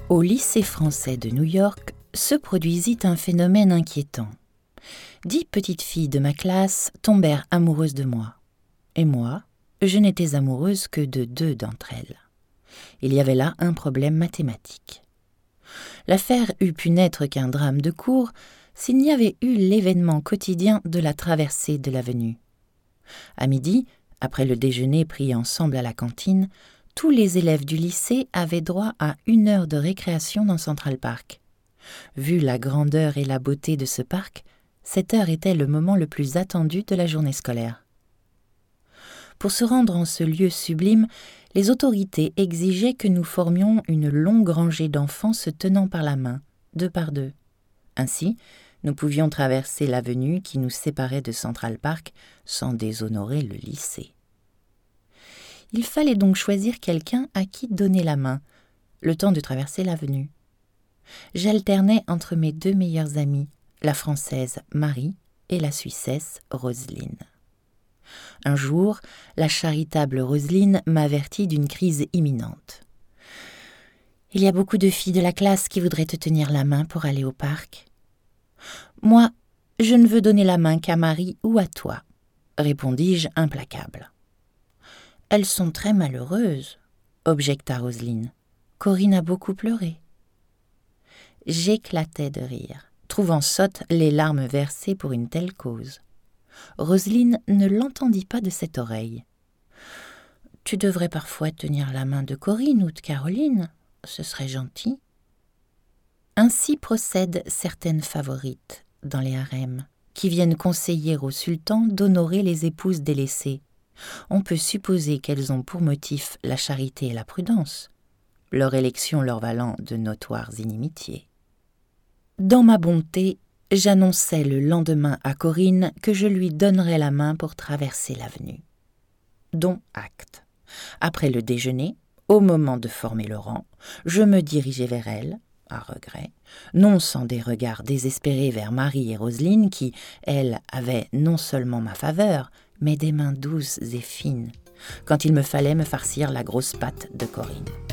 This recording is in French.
Au lycée français de New York se produisit un phénomène inquiétant. 10 petites filles de ma classe tombèrent amoureuses de moi. Et moi, je n'étais amoureuse que de 2 d'entre elles. Il y avait là un problème mathématique. L'affaire eût pu n'être qu'un drame de cour s'il n'y avait eu l'événement quotidien de la traversée de l'avenue. À midi, après le déjeuner pris ensemble à la cantine, tous les élèves du lycée avaient droit à 1 heure de récréation dans Central Park. Vu la grandeur et la beauté de ce parc, cette heure était le moment le plus attendu de la journée scolaire. Pour se rendre en ce lieu sublime, les autorités exigeaient que nous formions une longue rangée d'enfants se tenant par la main, 2 par 2. Ainsi, nous pouvions traverser l'avenue qui nous séparait de Central Park sans déshonorer le lycée. Il fallait donc choisir quelqu'un à qui donner la main, le temps de traverser l'avenue. J'alternais entre mes 2 meilleures amies, la Française Marie et la Suissesse Roselyne. Un jour, la charitable Roselyne m'avertit d'une crise imminente. « Il y a beaucoup de filles de la classe qui voudraient te tenir la main pour aller au parc. »« Moi, je ne veux donner la main qu'à Marie ou à toi, » répondis-je implacable. « Elles sont très malheureuses, » objecta Roselyne. « Corinne a beaucoup pleuré. » J'éclatai de rire, trouvant sottes les larmes versées pour une telle cause. Roselyne ne l'entendit pas de cette oreille. « Tu devrais parfois tenir la main de Corinne ou de Caroline, ce serait gentil. » Ainsi procèdent certaines favorites dans les harems, qui viennent conseiller au sultan d'honorer les épouses délaissées. On peut supposer qu'elles ont pour motif la charité et la prudence, leur élection leur valant de notoires inimitiés. Dans ma bonté, j'annonçai le lendemain à Corinne que je lui donnerais la main pour traverser l'avenue. Dont acte. Après le déjeuner, au moment de former le rang, je me dirigeai vers elle, à regret, non sans des regards désespérés vers Marie et Roselyne qui, elles, avaient non seulement ma faveur, mais des mains douces et fines, quand il me fallait me farcir la grosse patte de Corinne.